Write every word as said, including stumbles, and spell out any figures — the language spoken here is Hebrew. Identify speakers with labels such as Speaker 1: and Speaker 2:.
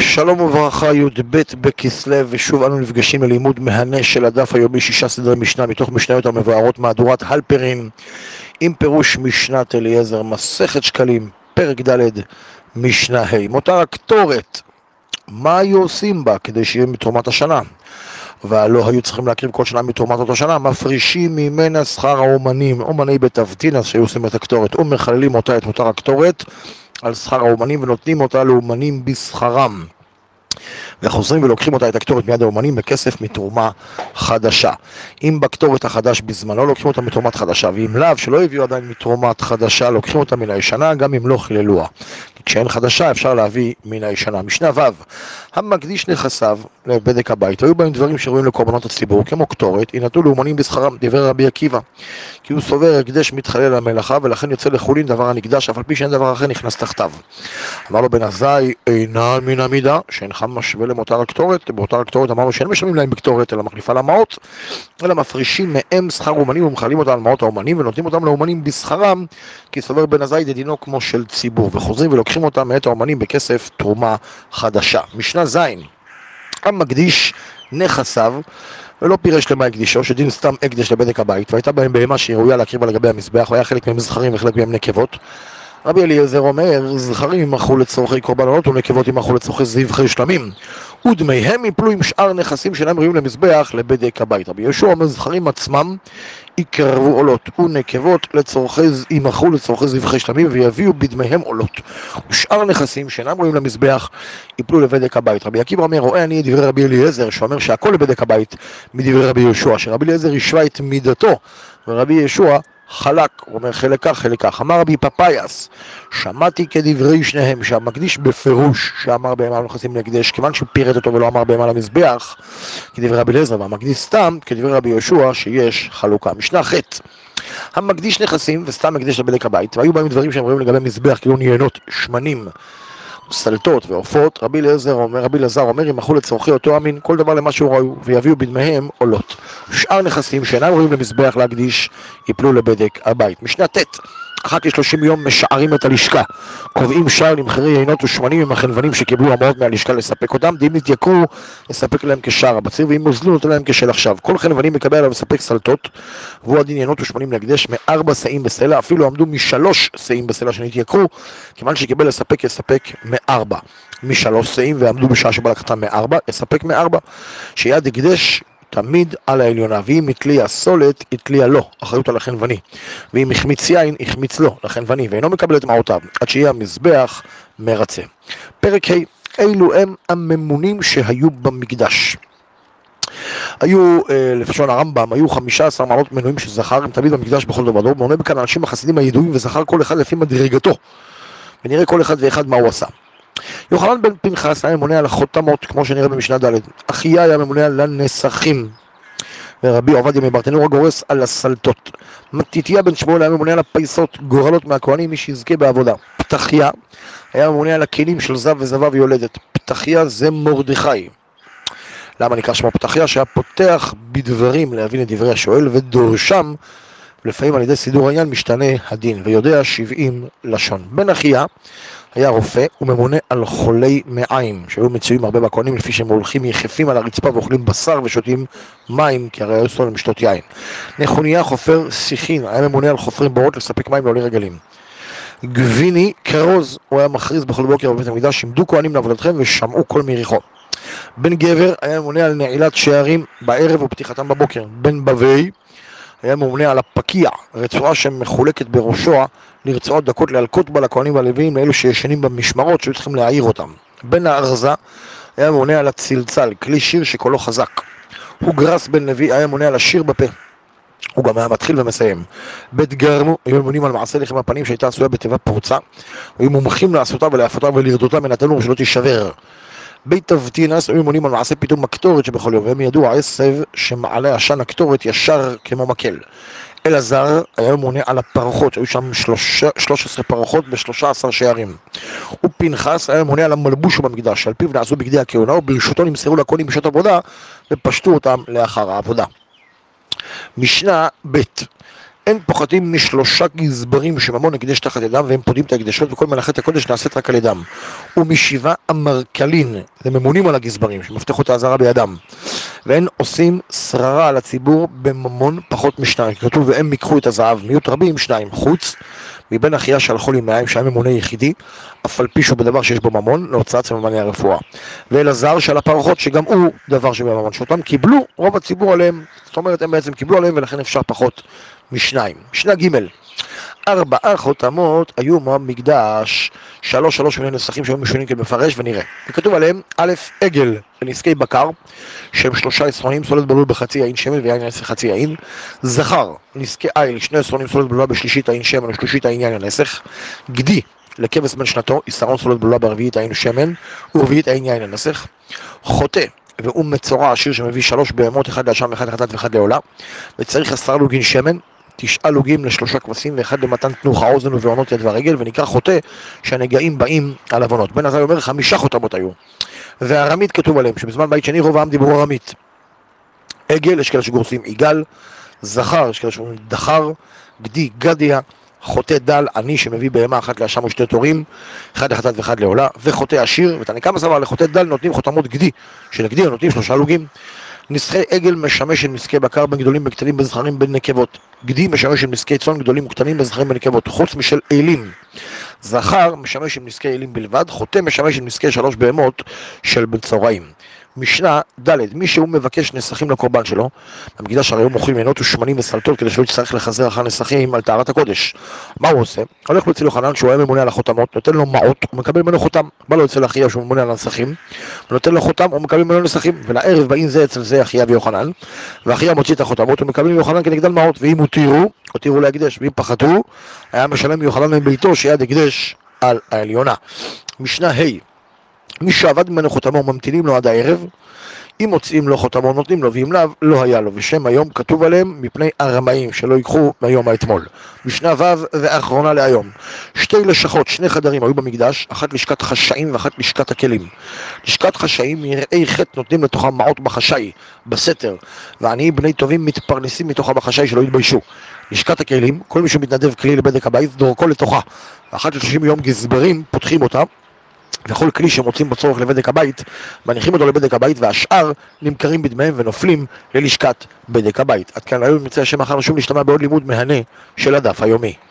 Speaker 1: שלום וברכה, י' ב' בכסלו, ושוב אנו נפגשים ללימוד מהנה של הדף היומי, שישה סדרי משנה מתוך משניות המבוארות, מהדורת הלפרין, עם פירוש משנת אליעזר, מסכת שקלים, פרק ד' משנה ה'. מותר הקטורת, מה היו עושים בה כדי שיהיה מתרומת השנה? ולא היו צריכים להקריב כל שנה מתרומת אותו שנה, מפרישים ממנה שכר האומנים, אומני בית אבטינס שהיו עושים את הקטורת, ומחללים אותה את מותר הקטורת על שכר האומנים, ונותנים אותה לאומנים בשכרם, וחוזרים ולוקחים אותה את הקטורת מיד האומנים בכסף מתרומה חדשה. אם בקטורת החדש בזמנו לוקחים אותה מתרומת חדשה, ואם לאו שלא הביאו עדיין מתרומת חדשה לוקחים אותה מן הישנה, גם אם לא חיללוה. כשאין חדשה אפשר להביא מן הישנה. משנה ו', המקדיש נכסיו לבדק הבית, היו בהם דברים שראויים לקורבנות הציבור כמו קטורת, יינתנו לאומנים בשכרם, דברי רבי עקיבא, כי הוא סובר הקדש מתחלל למלאכה, ולכן יוצא לחולין דבר הנקדש, אף על פי שאין דבר אחר נכנס תחתיו. אמר לו בן עזאי, אינה מן המידה שאינך משווה למותר הקטורת. באותר הקטורת אמרנו שאין משלמים להם בקטורת אלא מחליפה למעות, אלא מפרישים מהם שכר אומנים ומחללים אותם על מעות האומנים ונותנים אותם לאומנים בשכרם, כי סובר בן עזאי דדינו כמו של ציבור, וחוזרים ולוקחים אותם מאת האומנים בכסף תרומה חדשה. משנה ז', המקדיש נכסיו ולא פירש למה הקדישו, שדין סתם הקדש לבדק הבית, והייתה בהם בהמה שהיא ראויה להקריב על גבי המזבח, והיה חלק מהם זכרים וחלק מהם נקבות. רבי אליעזר אומר, זכרים ימחו לצורכי קורבנות ונקבות ימחו לצורכי זבחי שלמים, ודמיהם יפלו עם שאר נכסים שאינם ראויים למזבח לבדק הבית. רבי יהושע אומר, זכרים עצמם יקרבו עולות ונקבות לצורכי ימחו לצורכי זבחי שלמים ויביאו בדמיהם עולות, ושאר נכסים שאינם ראויים למזבח יפלו לבדק הבית. רבי עקיבא אומר, רואה אני את דברי רבי אליעזר שאומר שהכל לבדק הבית מדברי רבי יהושע, שרבי אליעזר השווה את מידתו ורבי יהושע חלק, הוא אומר חלק כך חלק כך. אמר רבי פפאיאס, שמעתי כדברי שניהם שהמקדיש בפירוש שאמר בהמה לא נכסים להקדש, כיוון שהוא פירט אותו ולא אמר בהמה למזבח כדברי רבי אליעזר, והמקדיש סתם כדברי רבי יהושע שיש חלוקה. משנה ח', המקדיש נכסים וסתם מקדיש לבדק הבית, והיו בהם דברים שהם רואים לגבי מזבח כאילו ניינות, שמנים, סלטות ועופות. רבי אליעזר אומר, רבי אלעזר אומר, ימחו לצורכי אותו המין כל דבר למה שהוא ראוי, ויביאו בדמיהם עולות. שאר נכסים שאינם ראויים למזבח להקדיש יפלו לבדק הבית. משנה ט', אחת לשלושים יום משערים את הלשכה, קובעים שער למחירי יינות ושמנים עם החנוונים שקיבלו המעות מהלשכה לספק אותם, דין נתייקרו לספק להם כשער הבציר, ואם מוזלו נותן להם כשל עכשיו. כל חנוונים מקבל עליו לספק סלטות, והוא הדין יינות ושמנים להקדש מארבע שאים בסלע, אפילו עמדו משלוש שאים בסלע שנתייקרו, כיוון שקיבל לספק יספק מארבע, משלוש שאים ועמדו בשעה שבא לקחתם מארבע, יספק מארבע. שיד הקדש תמיד על העליונה, ואם יתלי הסולת, יתלי לו, אחריות על החנווני, ואם החמיץ יין, החמיץ לו, לחנווני, ואינו מקבל את מעותיו, עד שיהיה המזבח מרצה. פרק ה', אילו הם הממונים שהיו במקדש. היו, לפשון הרמב"ם, היו חמישה עשר מעלות מנויים שזכר, הם תמיד במקדש בכל דבר דור, מונה בכאן אנשים החסידים הידועים, וזכר כל אחד לפי מדרגתו, ונראה כל אחד ואחד מה הוא עשה. יוחנן בן פנחס היה ממונה על החותמות, כמו שנראה במשנה ד', אחיה היה ממונה על הנסכים, ורבי עובדיה מברטנורה גורס על הסלטות. מתתיה בן שמואל היה ממונה על הפייסות, גורלות מהכהנים, מי שיזכה בעבודה. פתחיה היה ממונה על הכלים של זב וזבה ויולדת. פתחיה זה מרדכי. למה נקרא שמו פתחיה? שהיה פותח בדברים להבין את דברי השואל ודורשם, ולפעמים על ידי סידור העניין משתנה הדין, ויודע שבעים לשון. בן אחיה היה רופא וממונה על חולי מעיים, שהיו מצויים הרבה בכהנים לפי שהם הולכים יחפים על הרצפה ואוכלים בשר ושותים מים, כי הרי היו סול משתות יין. נחוניה חופר שיחין, היה ממונה על חופרים בורות לספק מים לעולי רגלים. גביני כרוז, הוא היה מכריז בכל בוקר בבית המקדש, עמדו כהנים לעבודתכם ושמעו כל מיריחו. בן גבר היה ממונה על נעילת שערים בערב ופתיחתם בבוקר. בן בבי היה ממונה על הפקיע, רצועה שמחולקת בראשו לרצועות דקות להלקות בה לכהנים והלוויים, לאלו שישנים במשמרות שהיו צריכים להעיר אותם. בן הארזה היה ממונה על הצלצל, כלי שיר שקולו חזק. הוא גרס בן לוי היה ממונה על השיר בפה, הוא גם היה מתחיל ומסיים. בית גרמו היו ממונים על מעשה לחם הפנים שהייתה עשויה בתיבה פרוצה, היו מומחים לעשותה ולהפותה ולרדותה מן התנור שלא תישבר. בית אבטינס היו ממונים על מעשה פיתום הקטורת שבכל יום, והם ידעו העשב שמעלה עשן הקטורת ישר כמו מקל. אלעזר היה ממונה על הפרחות, היו שם שלוש עשרה פרחות ב-שלושה עשר שערים. ופנחס היה ממונה על המלבוש במקדש, על פיו נעשו בגדי הכהונה, וברשותו נמסרו לכהנים בשעת עבודה ופשטו אותם לאחר העבודה. משנה ב', אין פוחתים משלושה גזברים שממון הקדש תחת ידם, והם פודים את ההקדשות, וכל מלאכת הקודש נעשית רק על ידם. ומשבעה אמרכלין, זה ממונים על הגזברים, שמפתחות האזהרה בידם, ואין עושים שררה על הציבור בממון פחות משניים, כתוב והם יקחו את הזהב, מיעוט רבים שניים, חוץ מבין אחיה שהלכו לי מהם שהיה ממונה יחידי, אף על פי שהוא בדבר שיש בו ממון, להוצאת סממני הרפואה. ואלעזר של הפרחות שגם הוא דבר שבממון, שאותם קיבלו רוב הציבור עליהם, זאת אומרת הם בעצם קיבלו עליהם ולכן אפשר פחות משניים. משנה ג' ארבעה חותמות היו מקדש, שלוש שלוש מיני נסחים שהיו משונים כמפרש ונראה. וכתוב עליהם א' עגל ונזקי בקר, שהם שלושה עשרונים, סולת בלול בחצי יין שמן ויין נסך חצי יין. זכר, נזקי איל, שני עשרונים, סולת בלולה בשלישית יין שמן ושלישית יין יין הנסך. גדי, לכבש בן שנתו, עשרון סולת בלולה ברביעית יין שמן ורביעית יין יין הנסך. חוטא, והוא מצורע עשיר שמביא שלוש בהמות, אחד לאשם ואחד לחטאת ואחד לעולה, וצריך עשרה לוגין שמן, תשעה לוגים לשלושה כבשים ואחד למתן תנוך האוזן ובעונות יד והרגל, ונקרא חוטא שהנגעים באים על עוונות. בן עזאי אומר חמישה חותמות היו, והארמית כתוב עליהם שבזמן בית שני רוב העם דיברו ארמית. עגל יש כאלה שגורסים עיגל, זכר יש כאלה שאומרים דחר, גדי גדיה, חוטא דל עני שמביא בהמה אחת לאשם ושתי תורים, אחד לחטאת ואחד לעולה, וחוטא עשיר. ותנקה מסבר לחוטא דל נותנים חותמות גדי, שלגדי נותנים שלושה לוגים. נסחי עגל משמש של נזקי בקר בין גדולים וקטנים בין זכרים בין נקבות. גדי משמש של נזקי צאן גדולים וקטנים בין זכרים בין נקבות, חוץ משל אילים. זכר משמש של נזקי אילים בלבד, חוטא משמש של נזקי שלוש בהמות של בצורעים. משנה ד' מי שהוא מבקש נסחים לקורבן שלו, במקדש הרי הוא מוכרים עינות ושמנים וסלטות כדי שלא יצטרך לחזר אחר נסחים על טהרת הקודש. מה הוא עושה? הולך לו אצל יוחנן שהוא היה ממונה על החותמות, נותן לו מעות, הוא מקבל ממנו חותם. בא לו אצל אחיה שהוא ממונה על הנסחים, ונותן לו חותם, הוא מקבל ממנו נסחים. ולערב באים זה אצל זה אחיה ויוחנן, ואחיה מוציא את החותמות, ומקבלים מיוחנן כנגדן מעות, ואם הותירו, הותירו להקדש, ואם פחתו, היה משלם מיוחנן מביתו שיד הקדש על העליונה. משנה ה' מי שעבד ממנו חותמו ממתינים לו עד הערב, אם מוצאים לו חותמו נותנים לו, ואם לאו לא היה לו, ושם היום כתוב עליהם מפני הרמאים שלא ייקחו מהיום האתמול. משנה ו' ואחרונה להיום, שתי לשכות, שני חדרים היו במקדש, אחת לשכת חשאים ואחת לשכת הכלים. לשכת חשאים יראי חטא נותנים לתוכם מעות בחשאי, בסתר, ועניים בני טובים מתפרנסים מתוכה בחשאי שלא יתביישו. לשכת הכלים, כל מי שמתנדב כלי לבדק הבית דורכו לתוכה, ואחת לשלושים יום גזברים פותחים אותה, וכל כלי שמוצאים בצורך לבדק הבית, מניחים אותו לבדק הבית, והשאר נמכרים בדמיהם ונופלים ללשכת בדק הבית. עד כאן היום נמצא השם אחר שוב להשתמע בעוד לימוד מהנה של הדף היומי.